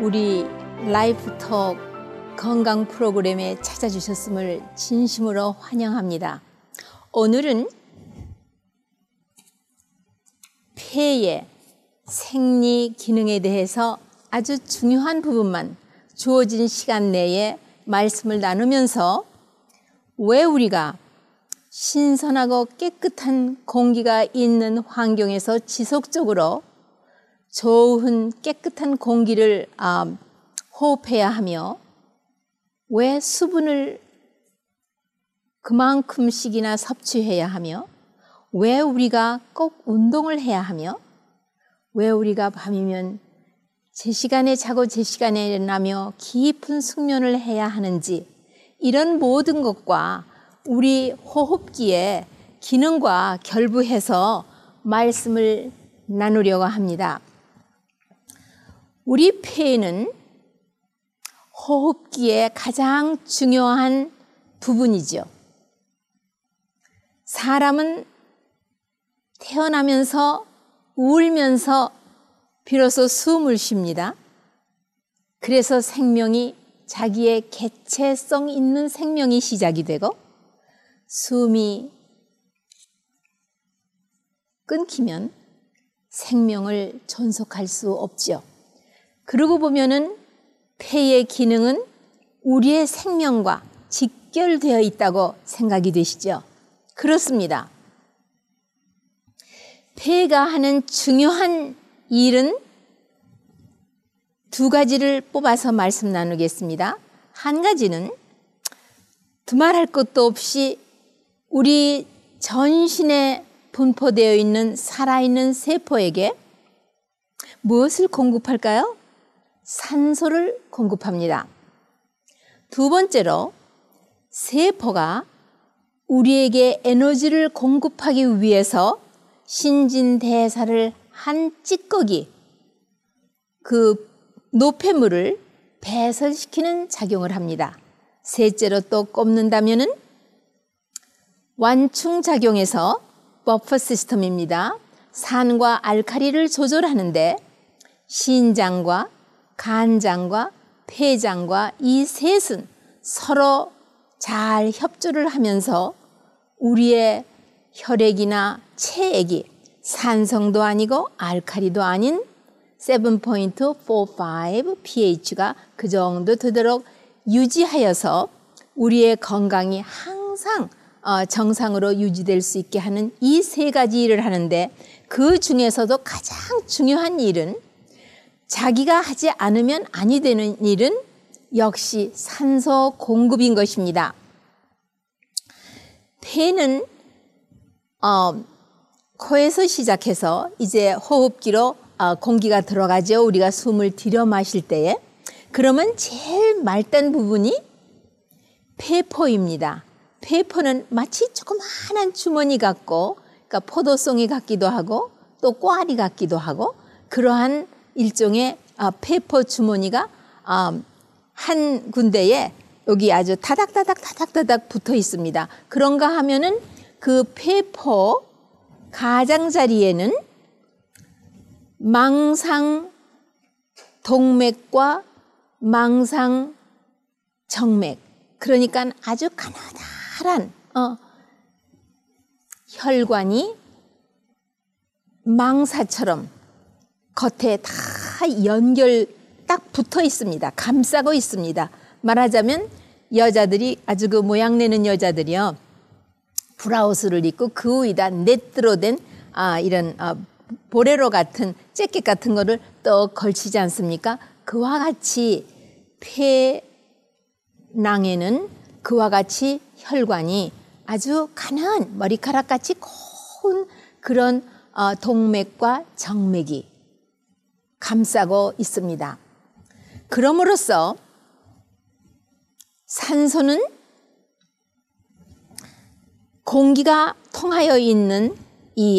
우리 라이프톡 건강 프로그램에 찾아주셨음을 진심으로 환영합니다. 오늘은 폐의 생리 기능에 대해서 아주 중요한 부분만 주어진 시간 내에 말씀을 나누면서 왜 우리가 신선하고 깨끗한 공기가 있는 환경에서 지속적으로 좋은 깨끗한 공기를 호흡해야 하며 왜 수분을 그만큼씩이나 섭취해야 하며 왜 우리가 꼭 운동을 해야 하며 왜 우리가 밤이면 제 시간에 자고 제 시간에 일어나며 깊은 숙면을 해야 하는지 이런 모든 것과 우리 호흡기의 기능과 결부해서 말씀을 나누려고 합니다. 우리 폐는 호흡기의 가장 중요한 부분이죠. 사람은 태어나면서 울면서 비로소 숨을 쉽니다. 그래서 생명이 자기의 개체성 있는 생명이 시작이 되고 숨이 끊기면 생명을 존속할 수 없죠. 그러고 보면은 폐의 기능은 우리의 생명과 직결되어 있다고 생각이 되시죠? 그렇습니다. 폐가 하는 중요한 일은 두 가지를 뽑아서 말씀 나누겠습니다. 한 가지는 두말할 것도 없이 우리 전신에 분포되어 있는 살아있는 세포에게 무엇을 공급할까요? 산소를 공급합니다. 두 번째로 세포가 우리에게 에너지를 공급하기 위해서 신진대사를 한 찌꺼기, 그 노폐물을 배설시키는 작용을 합니다. 셋째로 또 꼽는다면은 완충작용에서 버퍼 시스템입니다. 산과 알칼리를 조절하는데 신장과 간장과 폐장과 이 셋은 서로 잘 협조를 하면서 우리의 혈액이나 체액이 산성도 아니고 알칼리도 아닌 7.45 pH가 그 정도 되도록 유지하여서 우리의 건강이 항상 정상으로 유지될 수 있게 하는 이 세 가지 일을 하는데 그 중에서도 가장 중요한 일은 자기가 하지 않으면 아니 되는 일은 역시 산소 공급인 것입니다. 폐는 코에서 시작해서 이제 호흡기로 공기가 들어가죠. 우리가 숨을 들여 마실 때에. 그러면 제일 말단 부분이 폐포입니다. 폐포는 마치 조그마한 주머니 같고, 그러니까 포도송이 같기도 하고 또 꽈리 같기도 하고 그러한 일종의 폐포 주머니가 한 군데에 여기 아주 타닥타닥 붙어 있습니다. 그런가 하면은 그 폐포 가장자리에는 망상 동맥과 망상 정맥, 그러니까 아주 가느다란 혈관이 망사처럼 겉에 다 연결 딱 붙어 있습니다. 감싸고 있습니다. 말하자면 여자들이 아주 그 모양 내는 여자들이요, 브라우스를 입고 그 위에다 네트로 된 이런 보레로 같은 재킷 같은 거를 또 걸치지 않습니까? 그와 같이 폐낭에는 그와 같이 혈관이 아주 가는 머리카락같이 고운 그런 동맥과 정맥이 감싸고 있습니다. 그럼으로써 산소는 공기가 통하여 있는 이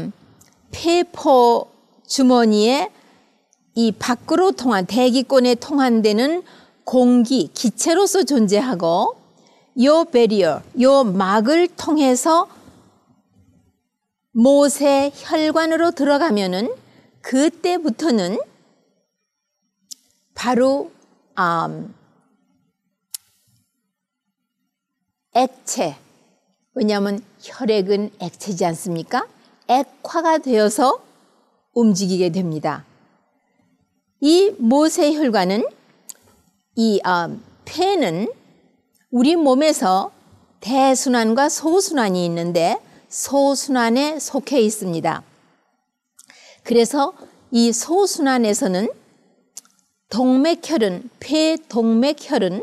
폐포 주머니에 이 밖으로 대기권에 통한되는 공기, 기체로서 존재하고 요 베리어, 요 막을 통해서 못의 혈관으로 들어가면은 그때부터는 바로 액체, 왜냐하면 혈액은 액체지 않습니까? 액화가 되어서 움직이게 됩니다. 이 모세혈관은 이 폐는 우리 몸에서 대순환과 소순환이 있는데 소순환에 속해 있습니다. 그래서 이 소순환에서는 동맥혈은, 폐 동맥혈은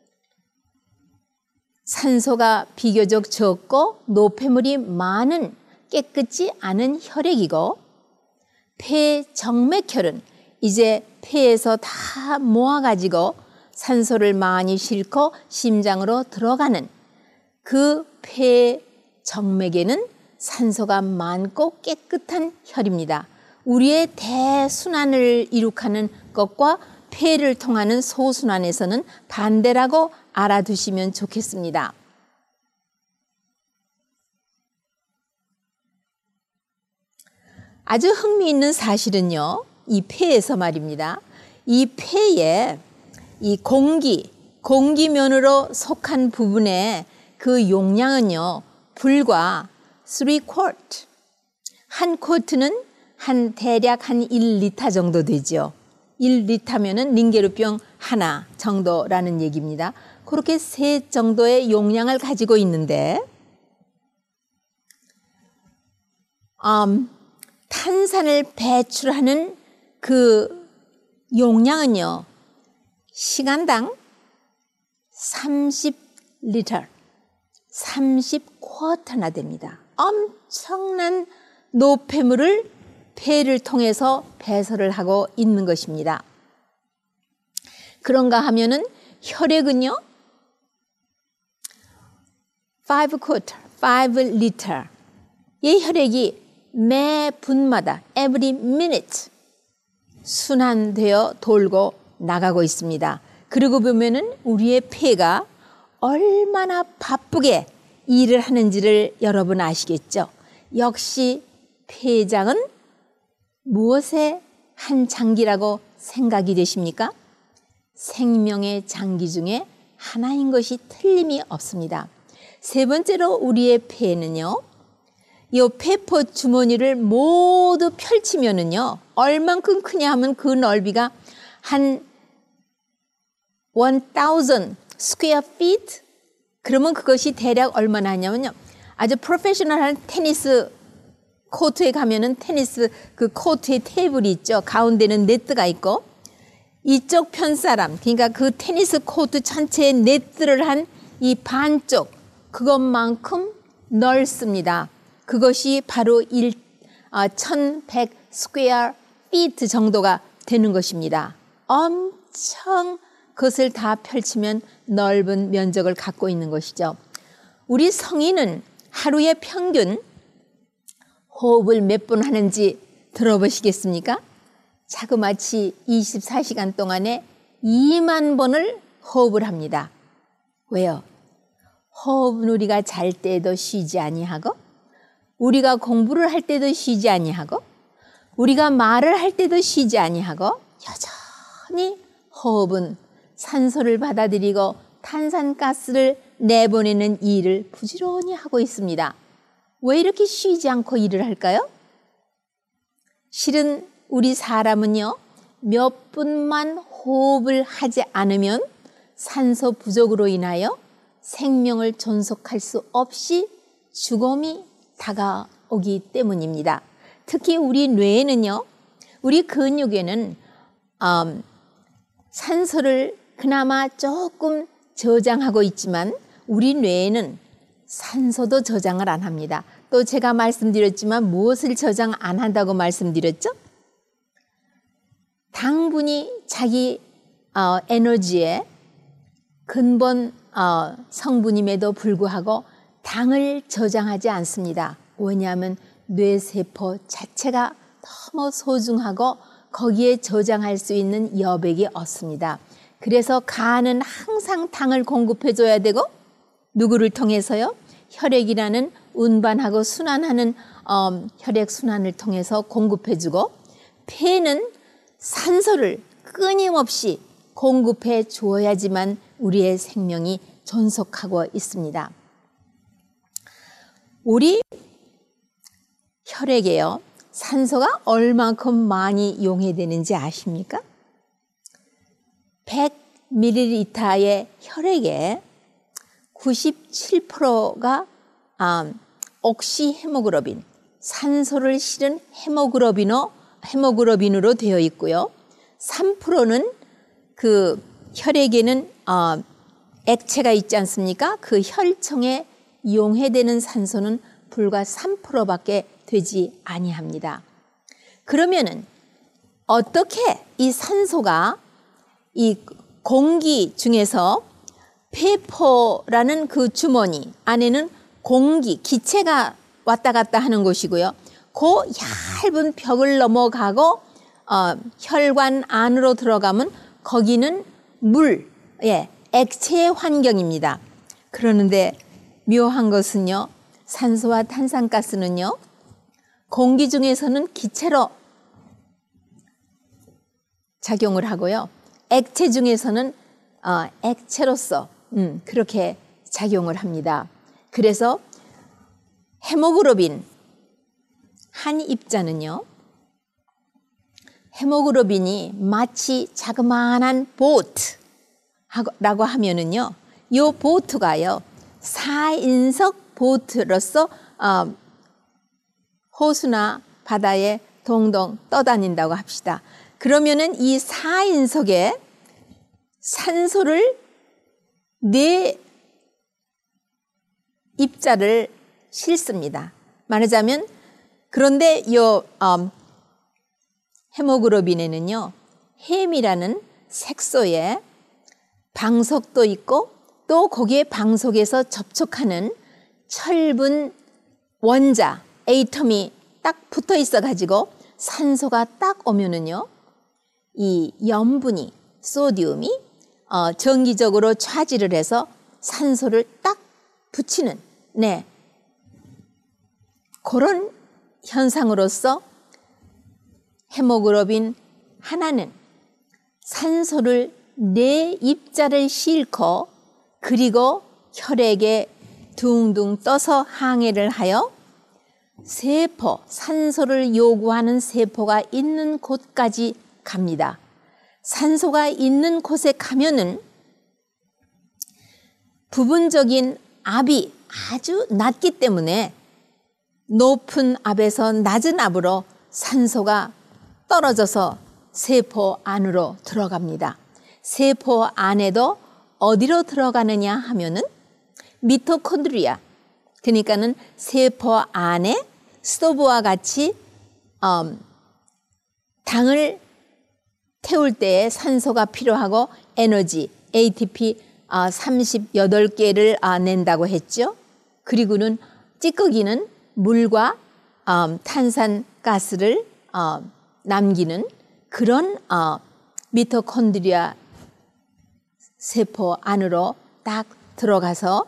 산소가 비교적 적고 노폐물이 많은 깨끗지 않은 혈액이고, 폐 정맥혈은 이제 폐에서 다 모아가지고 산소를 많이 싣고 심장으로 들어가는 그 폐 정맥에는 산소가 많고 깨끗한 혈입니다. 우리의 대순환을 이룩하는 것과 폐를 통하는 소순환에서는 반대라고 알아두시면 좋겠습니다. 아주 흥미있는 사실은요, 이 폐에서 말입니다. 이 폐에 이 공기면으로 속한 부분의 그 용량은요, 불과 3쿼트. 한 쿼트는 대략 한 1리터 정도 되죠. 1리터면은 링게르병 하나 정도라는 얘기입니다. 그렇게 세 정도의 용량을 가지고 있는데, 탄산을 배출하는 그 용량은요, 시간당 30리터, 30쿼터나 됩니다. 엄청난 노폐물을 폐를 통해서 배설을 하고 있는 것입니다. 그런가 하면은 혈액은요, 5쿼터, 5리터. 이 혈액이 매 분마다 every minute 순환되어 돌고 나가고 있습니다. 그리고 보면은 우리의 폐가 얼마나 바쁘게 일을 하는지를 여러분 아시겠죠? 역시 폐장은 무엇의 한 장기라고 생각이 되십니까? 생명의 장기 중에 하나인 것이 틀림이 없습니다. 세 번째로 우리의 폐는요, 이 폐포 주머니를 모두 펼치면은요, 얼만큼 크냐 하면 그 넓이가 한 1000 square feet? 그러면 그것이 대략 얼마나 하냐면요, 아주 프로페셔널한 테니스 코트에 가면은 테니스 그 코트에 테이블이 있죠. 가운데는 네트가 있고, 이쪽 편 사람, 그러니까 그 테니스 코트 전체에 네트를 한 이 반쪽, 그것만큼 넓습니다. 그것이 바로 1100 스퀘어 피트 정도가 되는 것입니다. 엄청 그것을 다 펼치면 넓은 면적을 갖고 있는 것이죠. 우리 성인은 하루에 평균 호흡을 몇 번 하는지 들어보시겠습니까? 자그마치 24시간 동안에 2만 번을 호흡을 합니다. 왜요? 호흡은 우리가 잘 때에도 쉬지 아니하고, 우리가 공부를 할 때도 쉬지 아니하고, 우리가 말을 할 때도 쉬지 아니하고, 여전히 호흡은 산소를 받아들이고 탄산가스를 내보내는 일을 부지런히 하고 있습니다. 왜 이렇게 쉬지 않고 일을 할까요? 실은 우리 사람은요, 몇 분만 호흡을 하지 않으면 산소 부족으로 인하여 생명을 존속할 수 없이 죽음이 다가오기 때문입니다. 특히 우리 뇌에는요, 우리 근육에는 산소를 그나마 조금 저장하고 있지만 우리 뇌에는 산소도 저장을 안 합니다. 또 제가 말씀드렸지만 무엇을 저장 안 한다고 말씀드렸죠? 당분이 자기 에너지의 근본 성분임에도 불구하고 당을 저장하지 않습니다. 왜냐하면 뇌세포 자체가 너무 소중하고 거기에 저장할 수 있는 여백이 없습니다. 그래서 간은 항상 당을 공급해줘야 되고, 누구를 통해서요? 혈액이라는 운반하고 순환하는 혈액순환을 통해서 공급해주고, 폐는 산소를 끊임없이 공급해 주어야지만 우리의 생명이 존속하고 있습니다. 우리 혈액에요, 산소가 얼만큼 많이 용해되는지 아십니까? 100ml의 혈액에 97%가 옥시헤모글로빈, 산소를 실은 헤모글로빈으로 되어 있고요. 3%는 그 혈액에는 액체가 있지 않습니까? 그 혈청에 용해되는 산소는 불과 3%밖에 되지 아니합니다. 그러면은 어떻게 이 산소가 이 공기 중에서 폐포라는 그 주머니 안에는 공기, 기체가 왔다 갔다 하는 곳이고요. 그 얇은 벽을 넘어가고 혈관 안으로 들어가면 거기는 물, 액체의 환경입니다. 그러는데 묘한 것은요, 산소와 탄산가스는요, 공기 중에서는 기체로 작용을 하고요. 액체 중에서는 액체로서 그렇게 작용을 합니다. 그래서 헤모글로빈 한 입자는요, 헤모글로빈이 마치 자그마한 보트라고 하면은요, 이 보트가요 4인석 보트로서 호수나 바다에 동동 떠다닌다고 합시다. 그러면은 이 4인석에 산소를 4 입자를 싣습니다. 말하자면, 그런데 이 헤모글로빈에는요, 햄이라는 색소에 방석도 있고 또 거기에 방석에서 접촉하는 철분 원자, 에이텀이 딱 붙어 있어 가지고 산소가 딱 오면은요, 이 염분이, 소디움이 정기적으로 차지를 해서 산소를 딱 붙이는, 그런 현상으로서 헤모글로빈 하나는 산소를 4 입자를 싣고 그리고 혈액에 둥둥 떠서 항해를 하여 세포, 산소를 요구하는 세포가 있는 곳까지 갑니다. 산소가 있는 곳에 가면은 부분적인 압이 아주 낮기 때문에 높은 압에서 낮은 압으로 산소가 떨어져서 세포 안으로 들어갑니다. 세포 안에도 어디로 들어가느냐 하면은 미토콘드리아, 그러니까는 세포 안에 스토브와 같이 당을 태울 때에 산소가 필요하고 에너지 ATP 38개를 낸다고 했죠. 그리고는 찌꺼기는 물과 탄산가스를 남기는 그런 미토콘드리아 세포 안으로 딱 들어가서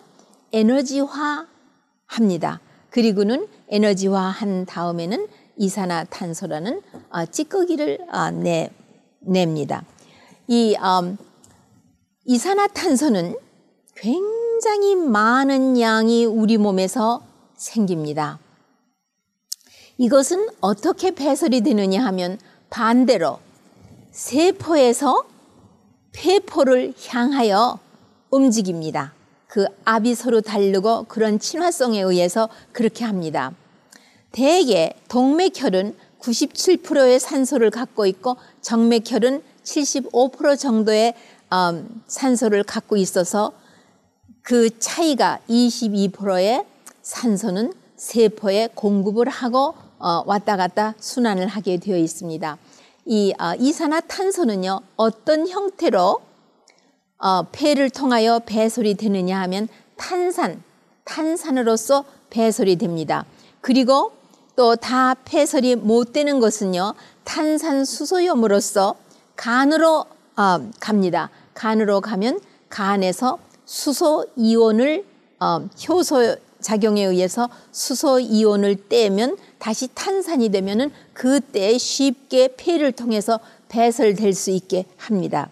에너지화합니다. 그리고는 에너지화한 다음에는 이산화탄소라는 찌꺼기를 냅니다. 이 이산화탄소는 굉장히 많은 양이 우리 몸에서 생깁니다. 이것은 어떻게 배설이 되느냐 하면 반대로 세포에서 폐포를 향하여 움직입니다. 그 압이 서로 다르고 그런 친화성에 의해서 그렇게 합니다. 대개 동맥혈은 97%의 산소를 갖고 있고 정맥혈은 75% 정도의 산소를 갖고 있어서 그 차이가 22%의 산소는 세포에 공급을 하고 왔다 갔다 순환을 하게 되어 있습니다. 이 이산화탄소는요, 어떤 형태로 폐를 통하여 배설이 되느냐 하면 탄산으로서 배설이 됩니다. 그리고 또 다 배설이 못 되는 것은요, 탄산수소염으로써 간으로 갑니다. 간으로 가면 간에서 수소 이온을 효소 작용에 의해서 수소 이온을 떼면 다시 탄산이 되면은 그때 쉽게 폐를 통해서 배설될 수 있게 합니다.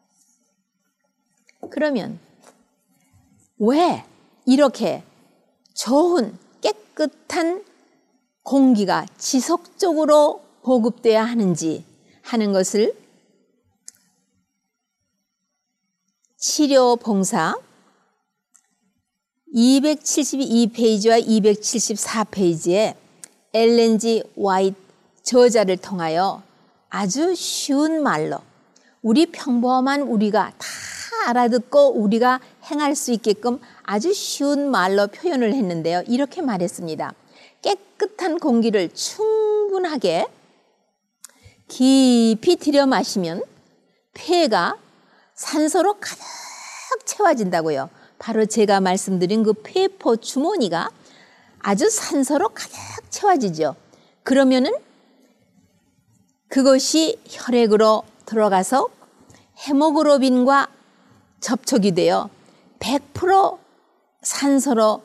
그러면 왜 이렇게 좋은 깨끗한 공기가 지속적으로 보급돼야 하는지 하는 것을 치료봉사 272페이지와 274페이지에 엘렌 G. 화이트 저자를 통하여 아주 쉬운 말로 우리 평범한 우리가 다 알아듣고 우리가 행할 수 있게끔 아주 쉬운 말로 표현을 했는데요. 이렇게 말했습니다. 깨끗한 공기를 충분하게 깊이 들여 마시면 폐가 산소로 가득 채워진다고요. 바로 제가 말씀드린 그 폐포 주머니가 아주 산소로 가득 채워지죠. 그러면은 그것이 혈액으로 들어가서 헤모글로빈과 접촉이 되어 100% 산소로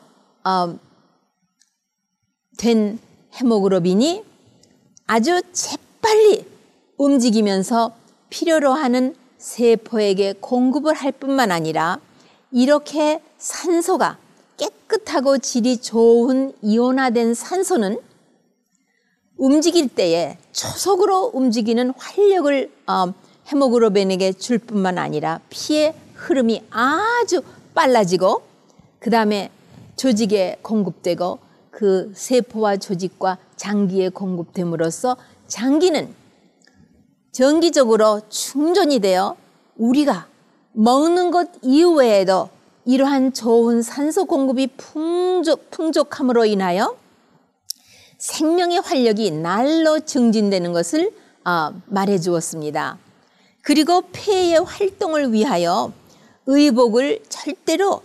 된 헤모글로빈이 아주 재빨리 움직이면서 필요로 하는 세포에게 공급을 할 뿐만 아니라 이렇게 산소가 깨끗하고 질이 좋은 이온화된 산소는 움직일 때에 초속으로 움직이는 활력을 헤모글로빈에게 줄 뿐만 아니라 피의 흐름이 아주 빨라지고 그 다음에 조직에 공급되고 그 세포와 조직과 장기에 공급됨으로써 장기는 정기적으로 충전이 되어 우리가 먹는 것 이외에도 이러한 좋은 산소 공급이 풍족함으로 인하여 생명의 활력이 날로 증진되는 것을 말해 주었습니다. 그리고 폐의 활동을 위하여 의복을 절대로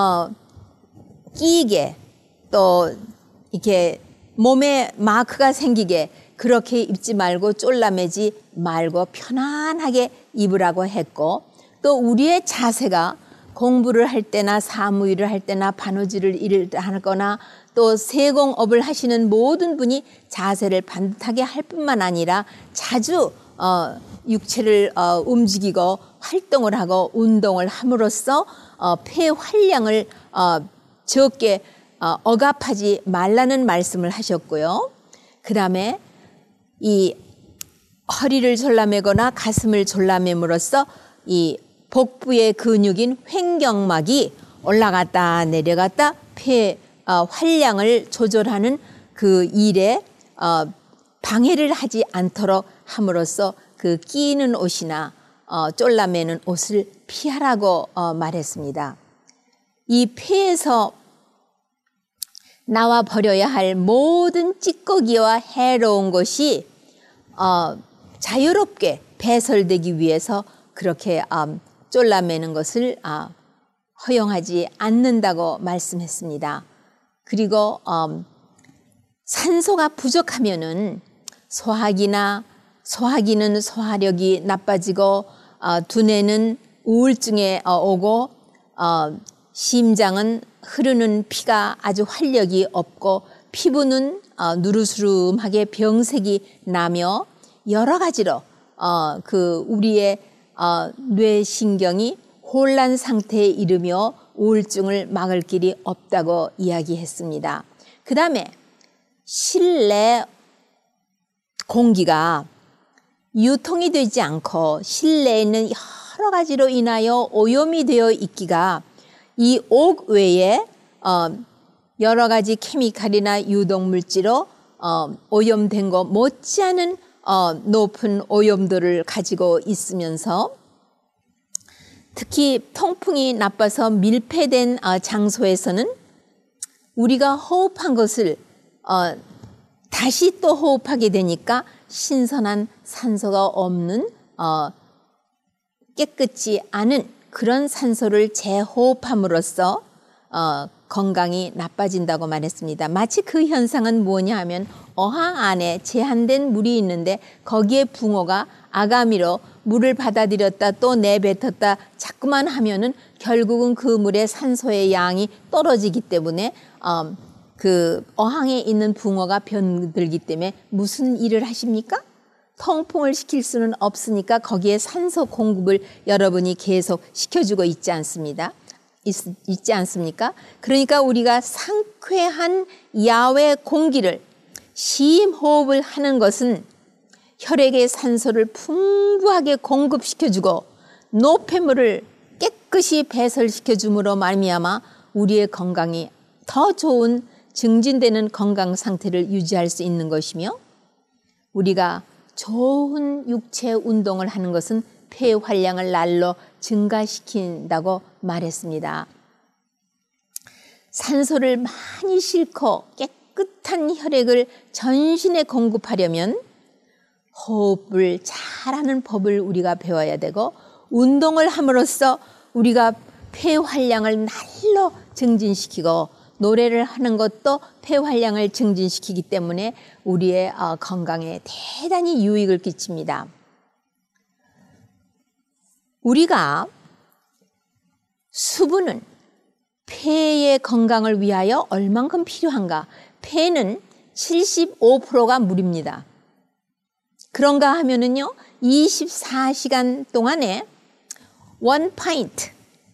끼게 또 이렇게 몸에 마크가 생기게 그렇게 입지 말고 쫄라매지 말고 편안하게 입으라고 했고 또 우리의 자세가 공부를 할 때나 사무일을 할 때나 바느질을 일을 하거나 또 세공업을 하시는 모든 분이 자세를 반듯하게 할 뿐만 아니라 자주 육체를 움직이고 활동을 하고 운동을 함으로써 폐 활량을 적게 억압하지 말라는 말씀을 하셨고요. 그 다음에 이 허리를 졸라매거나 가슴을 졸라매므로써 이 복부의 근육인 횡격막이 올라갔다 내려갔다 폐 활량을 조절하는 그 일에 방해를 하지 않도록 함으로써 그 끼는 옷이나 쫄라매는 옷을 피하라고 말했습니다. 이 폐에서 나와 버려야 할 모든 찌꺼기와 해로운 것이 자유롭게 배설되기 위해서 그렇게 쫄라매는 것을 허용하지 않는다고 말씀했습니다. 그리고 산소가 부족하면은 소화기는 소화력이 나빠지고 두뇌는 우울증에 오고 심장은 흐르는 피가 아주 활력이 없고 피부는 누르스름하게 병색이 나며 여러 가지로 그 우리의 뇌신경이 혼란 상태에 이르며 우울증을 막을 길이 없다고 이야기했습니다. 그 다음에 실내 공기가 유통이 되지 않고 실내에 있는 여러 가지로 인하여 오염이 되어 있기가 이 옥 외에 여러 가지 케미칼이나 유독물질로 오염된 것 못지않은 높은 오염도를 가지고 있으면서 특히 통풍이 나빠서 밀폐된 장소에서는 우리가 호흡한 것을 다시 또 호흡하게 되니까 신선한 산소가 없는 깨끗지 않은 그런 산소를 재호흡함으로써 건강이 나빠진다고 말했습니다. 마치 그 현상은 뭐냐 하면 어항 안에 제한된 물이 있는데 거기에 붕어가 아가미로 물을 받아들였다 또 내뱉었다 자꾸만 하면은 결국은 그 물의 산소의 양이 떨어지기 때문에 그 어항에 있는 붕어가 병들기 때문에 무슨 일을 하십니까? 통풍을 시킬 수는 없으니까 거기에 산소 공급을 여러분이 계속 시켜주고 있지 않습니까? 그러니까 우리가 상쾌한 야외 공기를 심호흡을 하는 것은 혈액에 산소를 풍부하게 공급시켜주고 노폐물을 깨끗이 배설시켜줌으로 말미암아 우리의 건강이 더 좋은 증진되는 건강 상태를 유지할 수 있는 것이며, 우리가 좋은 육체 운동을 하는 것은 폐 활량을 날로 증가시킨다고 말했습니다. 산소를 많이 싣고 깨끗한 혈액을 전신에 공급하려면 호흡을 잘하는 법을 우리가 배워야 되고, 운동을 함으로써 우리가 폐 활량을 날로 증진시키고, 노래를 하는 것도 폐 활량을 증진시키기 때문에 우리의 건강에 대단히 유익을 끼칩니다. 우리가 수분은 폐의 건강을 위하여 얼만큼 필요한가? 폐는 75%가 물입니다. 그런가 하면은요, 24시간 동안에 1파인트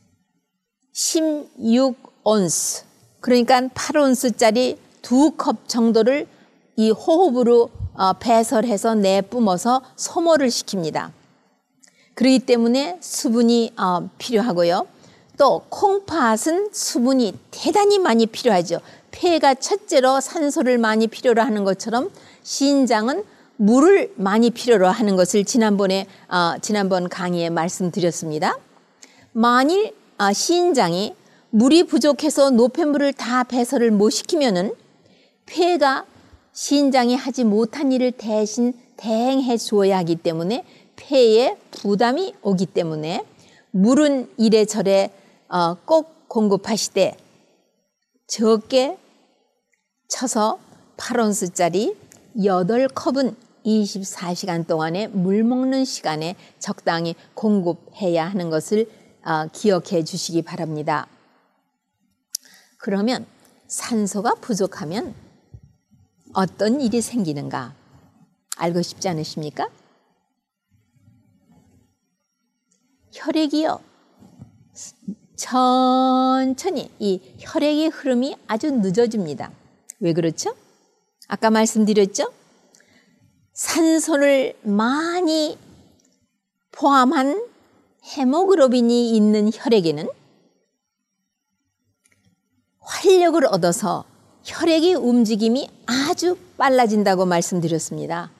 16온스, 그러니까 8온스짜리 2컵 정도를 이 호흡으로 배설해서 내뿜어서 소모를 시킵니다. 그렇기 때문에 수분이 필요하고요. 또 콩팥은 수분이 대단히 많이 필요하죠. 폐가 첫째로 산소를 많이 필요로 하는 것처럼 신장은 물을 많이 필요로 하는 것을 지난번 강의에 말씀드렸습니다. 만일 신장이 물이 부족해서 노폐물을 다 배설을 못 시키면은 폐가 신장이 하지 못한 일을 대신 대행해 주어야 하기 때문에 폐에 부담이 오기 때문에 물은 이래저래 꼭 공급하시되 적게 쳐서 8온스짜리 8컵은 24시간 동안에 물 먹는 시간에 적당히 공급해야 하는 것을 기억해 주시기 바랍니다. 그러면 산소가 부족하면 어떤 일이 생기는가 알고 싶지 않으십니까? 혈액이요, 천천히 이 혈액의 흐름이 아주 늦어집니다. 왜 그렇죠? 아까 말씀드렸죠? 산소를 많이 포함한 헤모글로빈이 있는 혈액에는 활력을 얻어서 혈액의 움직임이 아주 빨라진다고 말씀드렸습니다.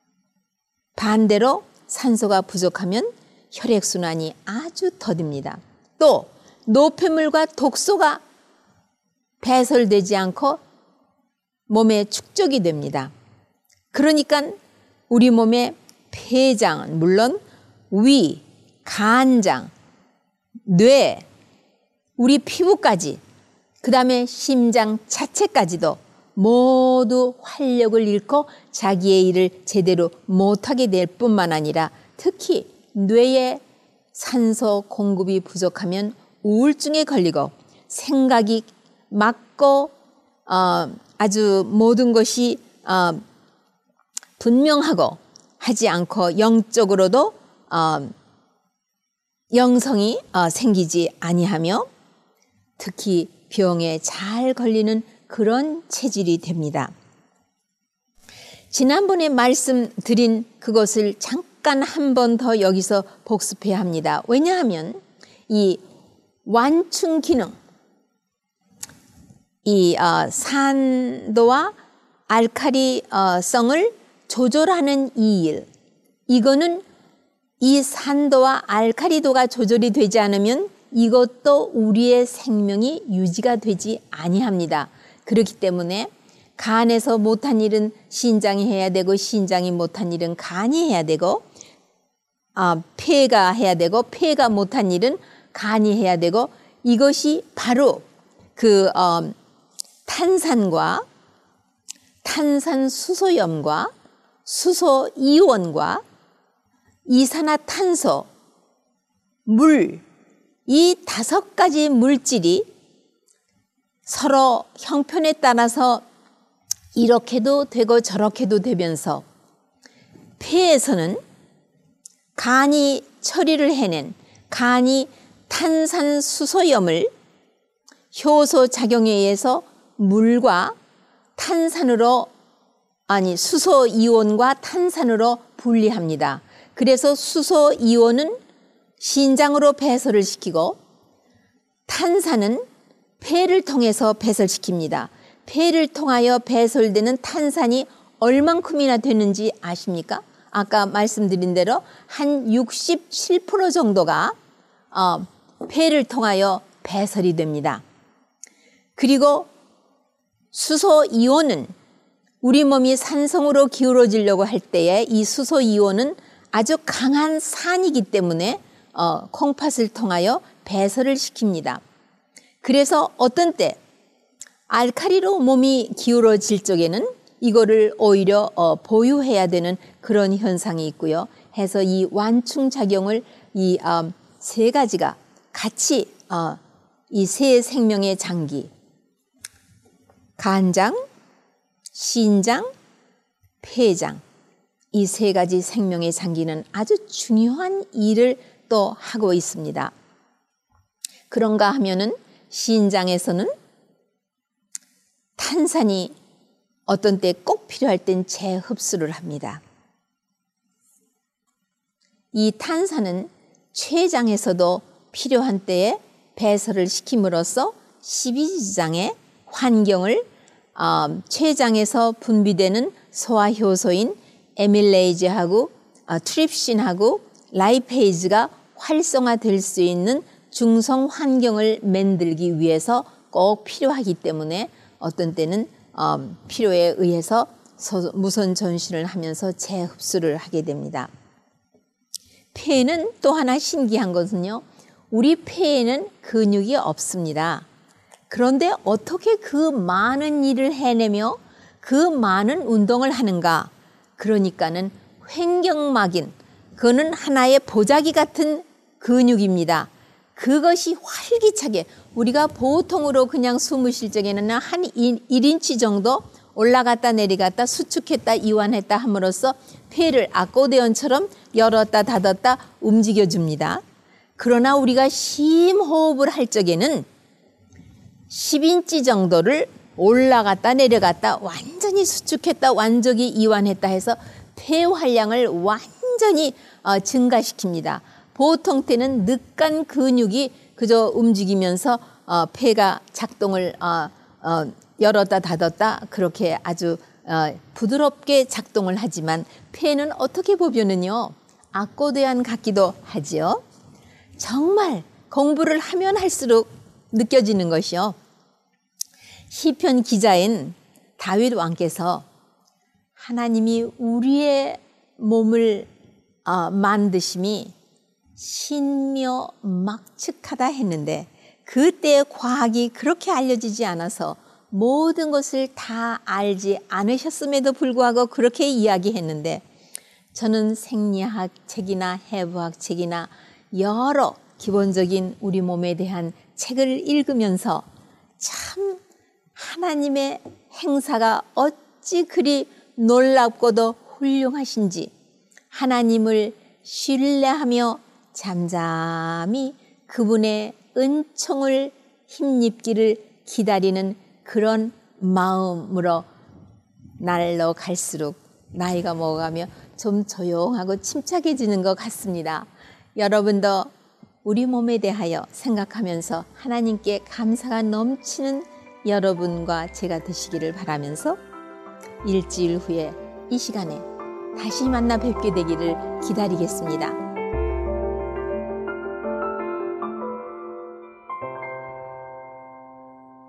반대로 산소가 부족하면 혈액순환이 아주 더딥니다. 또 노폐물과 독소가 배설되지 않고 몸에 축적이 됩니다. 그러니까 우리 몸의 폐장은 물론 위, 간장, 뇌, 우리 피부까지, 그 다음에 심장 자체까지도 모두 활력을 잃고 자기의 일을 제대로 못하게 될 뿐만 아니라 특히 뇌에 산소 공급이 부족하면 우울증에 걸리고 생각이 맑고 아주 모든 것이 분명하고 하지 않고 영적으로도 영성이 생기지 아니하며 특히 병에 잘 걸리는 그런 체질이 됩니다. 지난번에 말씀드린 그것을 잠깐 한 번 더 여기서 복습해야 합니다. 왜냐하면 이 완충 기능, 이 산도와 알칼리성을 조절하는 이 일, 이거는 이 산도와 알칼리도가 조절이 되지 않으면 이것도 우리의 생명이 유지가 되지 아니합니다. 그렇기 때문에 간에서 못한 일은 신장이 해야 되고 신장이 못한 일은 간이 해야 되고 폐가 해야 되고 폐가 못한 일은 간이 해야 되고 이것이 바로 그 탄산과 탄산수소염과 수소이온과 이산화탄소, 물, 이 5가지 물질이 서로 형편에 따라서 이렇게도 되고 저렇게도 되면서 폐에서는 간이 처리를 해낸 간이 탄산수소염을 효소 작용에 의해서 물과 탄산으로 수소 이온과 탄산으로 분리합니다. 그래서 수소 이온은 신장으로 배설을 시키고 탄산은 폐를 통해서 배설시킵니다. 폐를 통하여 배설되는 탄산이 얼만큼이나 되는지 아십니까? 아까 말씀드린 대로 한 67% 정도가 폐를 통하여 배설이 됩니다. 그리고 수소 이온은 우리 몸이 산성으로 기울어지려고 할 때에 이 수소 이온은 아주 강한 산이기 때문에 콩팥을 통하여 배설을 시킵니다. 그래서 어떤 때 알칼리로 몸이 기울어질 적에는 이거를 오히려 보유해야 되는 그런 현상이 있고요. 해서 이 완충작용을 이 세 가지가 같이 이 세 생명의 장기, 간장, 신장, 폐장, 이 세 가지 생명의 장기는 아주 중요한 일을 또 하고 있습니다. 그런가 하면은 신장에서는 탄산이 어떤 때 꼭 필요할 땐 재흡수를 합니다. 이 탄산은 췌장에서도 필요한 때에 배설을 시킴으로써 십이지장의 환경을 췌장에서 분비되는 소화효소인 에밀레이즈하고 트립신하고 라이페이즈가 활성화될 수 있는 중성 환경을 만들기 위해서 꼭 필요하기 때문에 어떤 때는 필요에 의해서 무선 전신을 하면서 재흡수를 하게 됩니다. 폐는 또 하나 신기한 것은요, 우리 폐에는 근육이 없습니다. 그런데 어떻게 그 많은 일을 해내며 그 많은 운동을 하는가? 그러니까는 횡격막인, 그거는 하나의 보자기 같은 근육입니다. 그것이 활기차게, 우리가 보통으로 그냥 숨을 쉴 적에는 한 1인치 정도 올라갔다 내려갔다 수축했다 이완했다 함으로써 폐를 아코디언처럼 열었다 닫았다 움직여줍니다. 그러나 우리가 심호흡을 할 적에는 10인치 정도를 올라갔다 내려갔다 완전히 수축했다 완전히 이완했다 해서 폐 활량을 완전히 증가시킵니다. 보통 때는 늦간 근육이 그저 움직이면서 폐가 작동을 열었다 닫았다 그렇게 아주 부드럽게 작동을 하지만 폐는 어떻게 보면은요 아코디언 같기도 하지요. 정말 공부를 하면 할수록 느껴지는 것이요. 시편 기자인 다윗 왕께서 하나님이 우리의 몸을 만드심이 신묘 막측하다 했는데 그때의 과학이 그렇게 알려지지 않아서 모든 것을 다 알지 않으셨음에도 불구하고 그렇게 이야기했는데 저는 생리학 책이나 해부학 책이나 여러 기본적인 우리 몸에 대한 책을 읽으면서 참 하나님의 행사가 어찌 그리 놀랍고도 훌륭하신지 하나님을 신뢰하며 잠잠히 그분의 은총을 힘입기를 기다리는 그런 마음으로 날로 갈수록 나이가 먹어가며 좀 조용하고 침착해지는 것 같습니다. 여러분도 우리 몸에 대하여 생각하면서 하나님께 감사가 넘치는 여러분과 제가 되시기를 바라면서 일주일 후에 이 시간에 다시 만나 뵙게 되기를 기다리겠습니다.